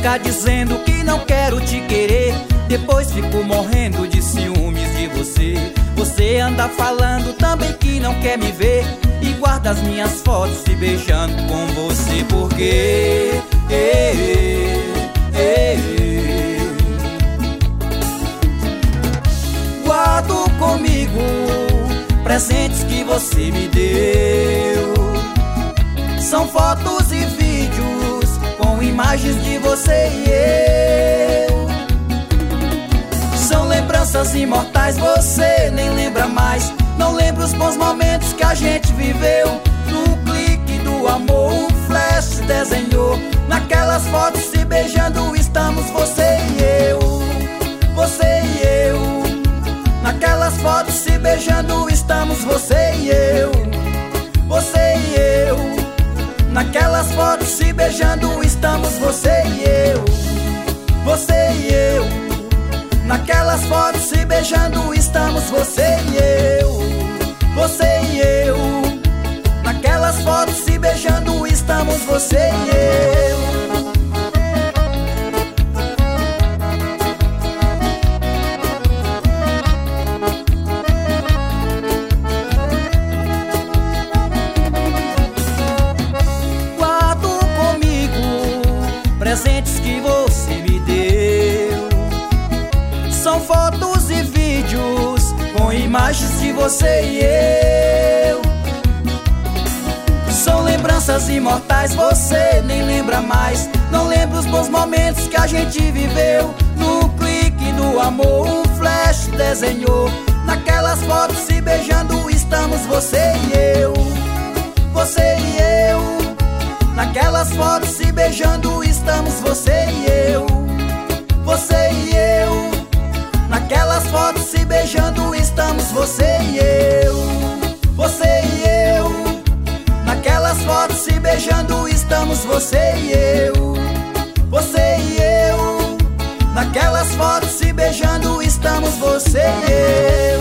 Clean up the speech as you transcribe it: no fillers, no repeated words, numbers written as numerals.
fica dizendo que não quero te querer, depois fico morrendo de ciúmes de você. Você anda falando também que não quer me ver e guarda as minhas fotos se beijando com você. Por quê? Guardo comigo presentes que você me deu. São fotos e vídeos com imagens de você e eu. São lembranças imortais, você nem lembra mais. Não lembra os bons momentos que a gente viveu. No clique do amor um flash desenhou. Naquelas fotos se beijando estamos você e eu. Você e eu. Naquelas fotos se beijando estamos você e eu. Você e eu. Naquelas fotos se beijando estamos você e eu. Você e eu. Naquelas fotos se beijando estamos você e eu. Você e eu. Naquelas fotos se beijando estamos você e eu. Presentes que você me deu. São fotos e vídeos com imagens de você e eu. São lembranças imortais, você nem lembra mais. Não lembra os bons momentos que a gente viveu. No clique do amor um flash desenhou. Naquelas fotos se beijando estamos você e eu. Você e eu. Naquelas fotos se beijando estamos você e eu. Você e eu. Naquelas fotos se beijando estamos você e eu. Você e eu. Naquelas fotos se beijando estamos você e eu. Você e eu. Naquelas fotos se beijando estamos você e eu.